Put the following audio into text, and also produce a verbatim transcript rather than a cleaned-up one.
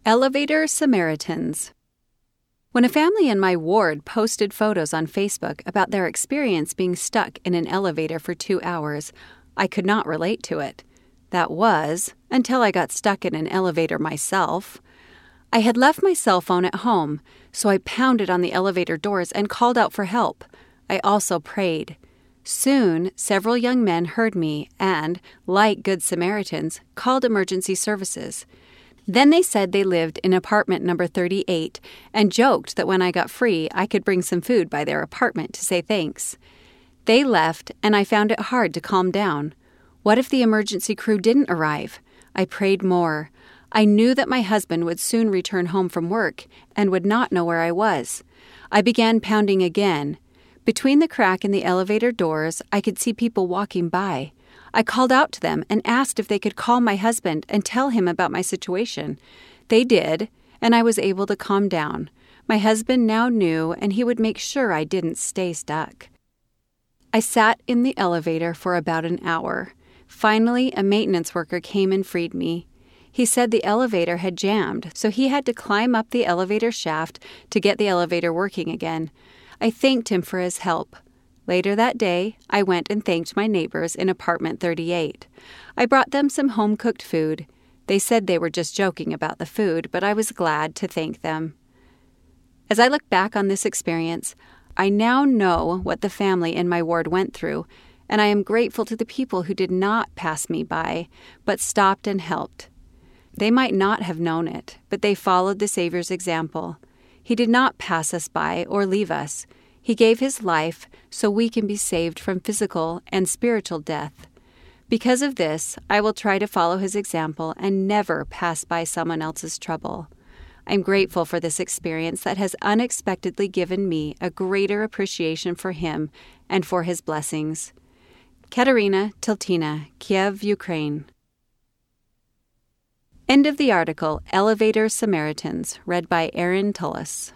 Elevator Samaritans. When a family in my ward posted photos on Facebook about their experience being stuck in an elevator for two hours, I could not relate to it. That was, until I got stuck in an elevator myself. I had left my cell phone at home, so I pounded on the elevator doors and called out for help. I also prayed. Soon, several young men heard me and, like Good Samaritans, called emergency services. Then they said they lived in apartment number thirty-eight and joked that when I got free, I could bring some food by their apartment to say thanks. They left, and I found it hard to calm down. What if the emergency crew didn't arrive? I prayed more. I knew that my husband would soon return home from work and would not know where I was. I began pounding again. Between the crack in the elevator doors, I could see people walking by. I called out to them and asked if they could call my husband and tell him about my situation. They did, and I was able to calm down. My husband now knew, and he would make sure I didn't stay stuck. I sat in the elevator for about an hour. Finally, a maintenance worker came and freed me. He said the elevator had jammed, so he had to climb up the elevator shaft to get the elevator working again. I thanked him for his help. Later that day, I went and thanked my neighbors in apartment thirty-eight. I brought them some home-cooked food. They said they were just joking about the food, but I was glad to thank them. As I look back on this experience, I now know what the family in my ward went through, and I am grateful to the people who did not pass me by, but stopped and helped. They might not have known it, but they followed the Savior's example. He did not pass us by or leave us. He gave his life so we can be saved from physical and spiritual death. Because of this, I will try to follow his example and never pass by someone else's trouble. I'm grateful for this experience that has unexpectedly given me a greater appreciation for him and for his blessings. Katerina Tiltina, Kiev, Ukraine. End of the article, Elevator Samaritans, read by Erin Tullis.